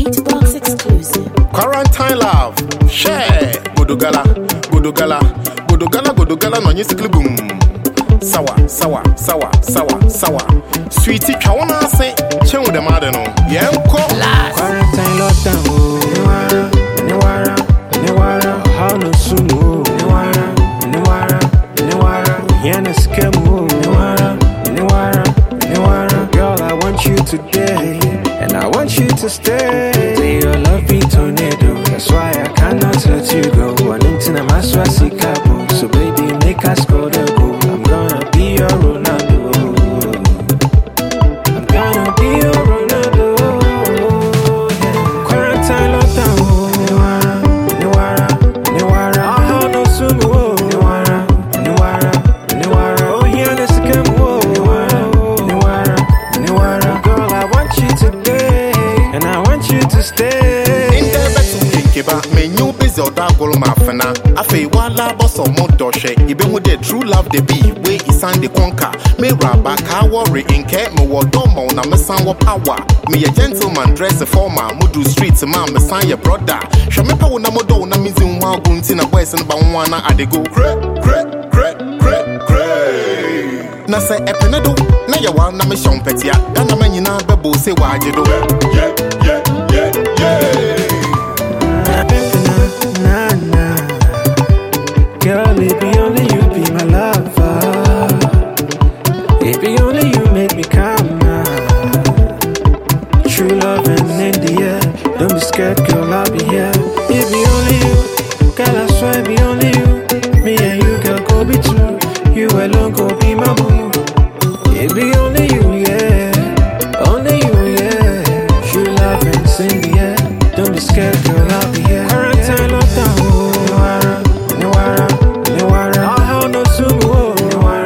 Beatbox exclusive. Quarantine love, share. Godogala, Godogala, Godogala, Godogala, no nyisikli boom. Sawa, sawa, sawa, sawa, sawa. Sweetie, kawana say, chengu de madeno. Yenko. Quarantine lockdown, Newara, how no sumo, Newara, Yana skemu, Newara, girl, I want you today, and I want you to stay. Say your love be tornado, that's why I cannot let you go. One into my swasi capo, so baby, make us go to go. I'm gonna be your Ronaldo. I'm gonna be your Ronaldo. Yeah. Quarantine lockdown, Newara, oh no sumo, Newara, oh yeah, let's come, Newara, girl, I want you today, and I want you to stay. In the betu kiba, me new busy or dagol mafana. Afe wala boss or motoshe. Even with the true love the be, way is and the conquer. Me rabba car worry in care, me wa domo na me san wa power. Me a gentleman dress a former, mudu streets man, me san your brother. Show me power na modo na mizin wa gunti na boys and bawana adego. Cre. Na se epenedo, na ya wa na me shon petia. Dana me nyina bebo se wa jedo. Yeah. Girl, it be only you be my lover. It be only you make me calm now. True love and in the air. Don't be scared, girl, I'll be here. It be only you, girl, I swear it be only you. Me and you, girl, go be true. You alone go be my boo. It be only you, yeah. Only you, yeah. True love and in the air. Don't be scared, girl, I'll be here. Quarantine lockdown, Newara, oh how no sumo,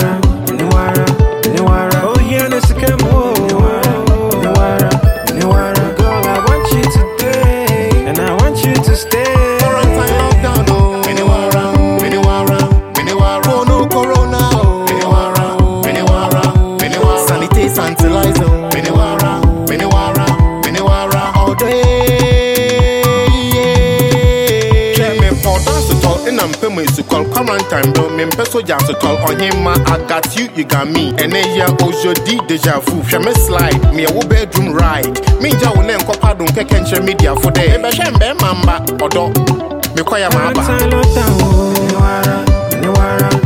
Newara, oh yeah, let's come, Newara, girl, I want you today, and I want you to stay. Quarantine lockdown, oh. Minewara, oh no corona, oh. Minewara, sanitize, santilize, oh. Minewara, all day. Check me for dance to talk, and I'm paying to call quarantine, bro. Me peso jam to talk on him, ma. I got you, you got me. And then yeah, ojodi deja vu. She me slide, me a wo bedroom ride. Me ja wo len kopa don kekenche media for day. Ebe shembe mamba, odo. Me kwaya maba. Quarantine lockdown, Newara,